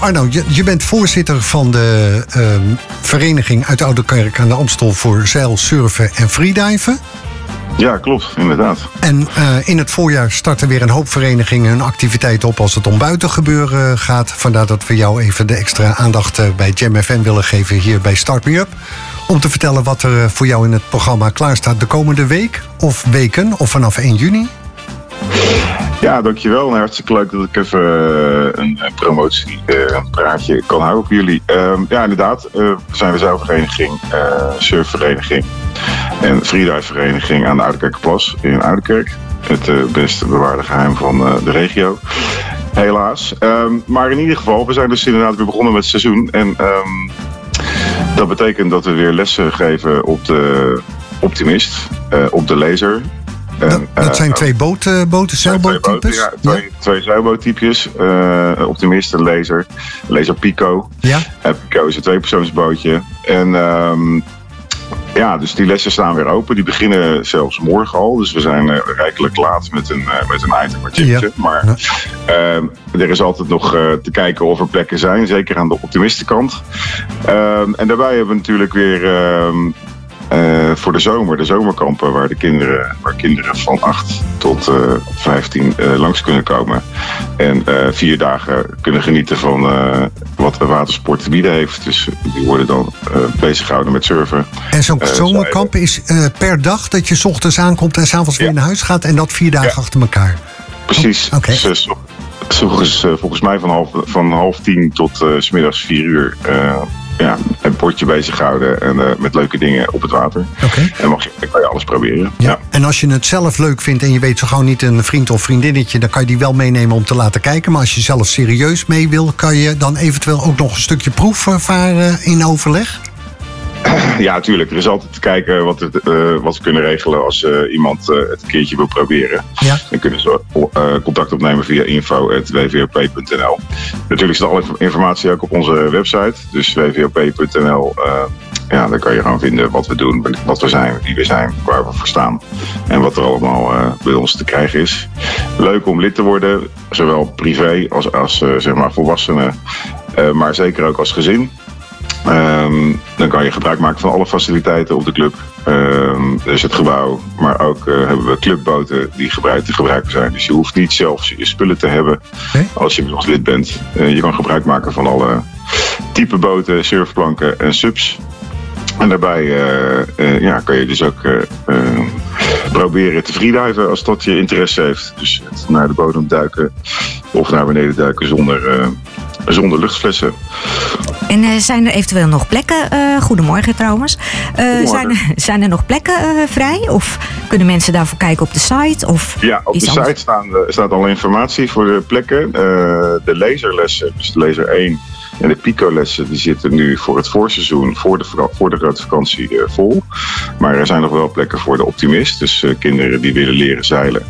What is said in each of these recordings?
Arno, je bent voorzitter van de vereniging uit Ouderkerk aan de Amstel voor zeil, surfen en freediven. Ja, klopt, inderdaad. En in het voorjaar starten weer een hoop verenigingen hun activiteiten op als het om buitengebeuren gaat. Vandaar dat we jou even de extra aandacht bij Jam FM willen geven hier bij Start Me Up. Om te vertellen wat er voor jou in het programma klaar staat de komende week of weken of vanaf 1 juni. Ja, dankjewel. En hartstikke leuk dat ik even een promotiepraatje kan houden voor jullie. Ja, inderdaad. We zijn een zeilvereniging, surfvereniging en freedivevereniging aan de Ouderkerkplas in Ouderkerk. Het best bewaarde geheim van de regio. Helaas. Maar in ieder geval, we zijn dus inderdaad weer begonnen met het seizoen. En dat betekent dat we weer lessen geven op de Optimist, op de Laser. Dat zijn twee zeilboottypes? Twee zeilboottypes. Optimist en Laser Pico. Ja. Pico is een tweepersoonsbootje. En dus die lessen staan weer open. Die beginnen zelfs morgen al. Dus we zijn rijkelijk laat met een itemtje. Ja. Maar er is altijd nog te kijken of er plekken zijn. Zeker aan de optimistenkant. En daarbij hebben we natuurlijk weer voor de zomerkampen waar kinderen van 8 tot 15 langs kunnen komen. En 4 dagen kunnen genieten van wat watersport te bieden heeft. Dus die worden dan bezig gehouden met surfen. En zo'n zomerkamp is per dag dat je 's ochtends aankomt en 's avonds weer naar huis gaat en dat 4 dagen achter elkaar? Precies. Okay. Dus, volgens mij van half 10 tot 's middags 4 uur. Een potje bezig houden en met leuke dingen op het water. Okay. En kan je alles proberen. Ja. En als je het zelf leuk vindt en je weet zo gauw niet een vriend of vriendinnetje, dan kan je die wel meenemen om te laten kijken. Maar als je zelf serieus mee wil, kan je dan eventueel ook nog een stukje proefvaren in overleg? Ja, natuurlijk. Er is altijd te kijken wat we kunnen regelen als iemand het een keertje wil proberen. Ja. Dan kunnen ze contact opnemen via info@wvop.nl. Natuurlijk staat alle informatie ook op onze website. Dus wvop.nl. Daar kan je gewoon vinden wat we doen, wat we zijn, wie we zijn, waar we voor staan. En wat er allemaal bij ons te krijgen is. Leuk om lid te worden, zowel privé als zeg maar volwassenen. Maar zeker ook als gezin. Dan kan je gebruik maken van alle faciliteiten op de club. Dus het gebouw, maar ook hebben we clubboten die te gebruiken zijn. Dus je hoeft niet zelf je spullen te hebben als je bij ons lid bent. Je kan gebruik maken van alle type boten, surfplanken en subs. En daarbij kan je dus ook proberen te freediven als dat je interesse heeft. Dus naar de bodem duiken of naar beneden duiken zonder luchtflessen. En zijn er eventueel nog plekken? Goedemorgen trouwens. Zijn er nog plekken vrij? Of kunnen mensen daarvoor kijken op de site? Of ja, op de site staat al informatie voor de plekken. De laserlessen, dus de laser 1 en de Pico-lessen, die zitten nu voor het voorseizoen, voor de grote vakantie vol. Maar er zijn nog wel plekken voor de optimist. Dus kinderen die willen leren zeilen,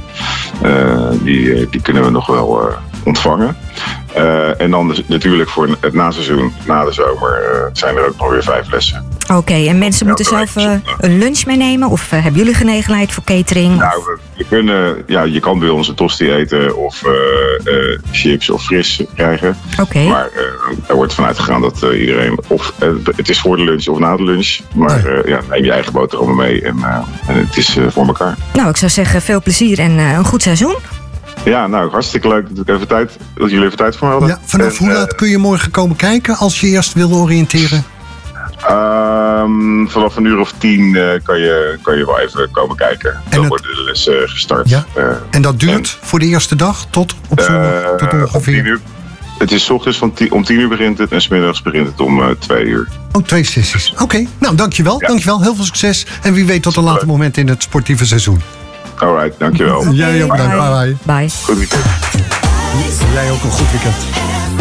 die kunnen we nog wel ontvangen. En dan natuurlijk voor het naseizoen, na de zomer, zijn er ook nog weer 5 lessen. Oké, en mensen moeten zelf een lunch meenemen? Of hebben jullie genegenheid voor catering? Nou, je kan bij ons een tosti eten of chips of fris krijgen. Okay. Maar er wordt vanuit gegaan dat iedereen, of het is voor de lunch of na de lunch. Maar neem je eigen boterhammen mee en het is voor elkaar. Nou, ik zou zeggen veel plezier en een goed seizoen. Ja, nou, hartstikke leuk dat jullie even tijd voor me hadden. Ja, vanaf hoe laat kun je morgen komen kijken als je eerst wil oriënteren? Vanaf 10:00 kan je wel even komen kijken. Dan worden de lessen gestart. Ja. En dat duurt voor de eerste dag tot ongeveer? 10:00. Het is 's ochtends om 10:00 begint het en 's middags begint het om 2:00. Oh, 2 sessies. Oké, nou dankjewel. Ja. Dankjewel, heel veel succes. En wie weet tot een later moment in het sportieve seizoen. Alright, dankjewel. Jij ook, bye. Bye. Goed weekend. Jij ook een goed weekend.